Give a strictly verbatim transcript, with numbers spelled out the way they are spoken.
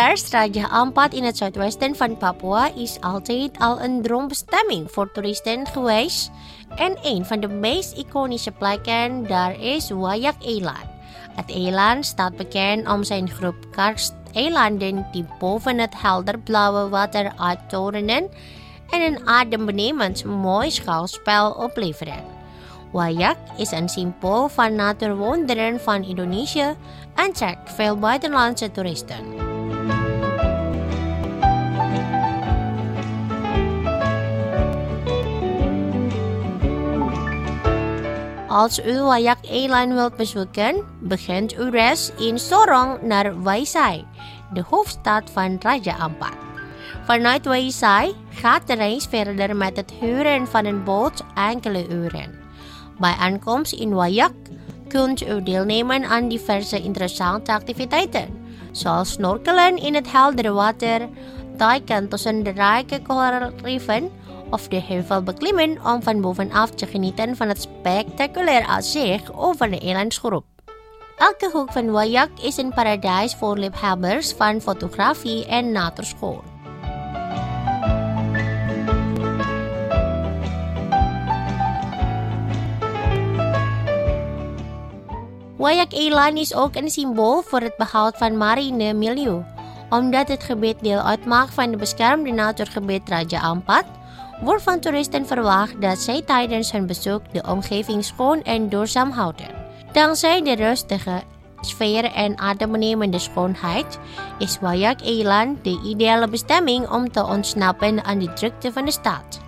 Eerst, Raja Ampat in het zuidwesten van Papua is altijd al een droombestemming voor toeristen geweest. En een van de meest iconische plekken daar is Waiyak-eiland. Het eiland staat bekend om zijn groep karsteilanden die boven het helderblauwe water uittorenen en een adembenemend mooi schouwspel opleveren. Waiyak is een symbool van natuurwonderen van Indonesië en trekt veel buitenlandse toeristen. Als u Waiyak-eiland wilt bezoeken, begint uw reis in Sorong naar Waisai, de hoofdstad van Raja Ampat. Vanuit Waisai gaat de reis verder met het huren van een boot enkele uren. Bij aankomst in Waiyak kunt u deelnemen aan diverse interessante activiteiten, zoals snorkelen in het heldere water, duiken tussen de rijke koraalriffen of de heuvel beklimmen om van bovenaf te genieten van het spectaculair uitzicht over de eilandsgroep. Elke hoek van Waiyak is een paradijs voor liefhebbers van fotografie en natuurschoon. Waiyak-eiland is ook een symbool voor het behoud van marine milieu. Omdat het gebied deel uitmaakt van het beschermde natuurgebied Raja Ampat, wordt van toeristen verwacht dat zij tijdens hun bezoek de omgeving schoon en duurzaam houden. Dankzij de rustige sfeer en adembenemende schoonheid is Waiyak-eiland de ideale bestemming om te ontsnappen aan de drukte van de stad.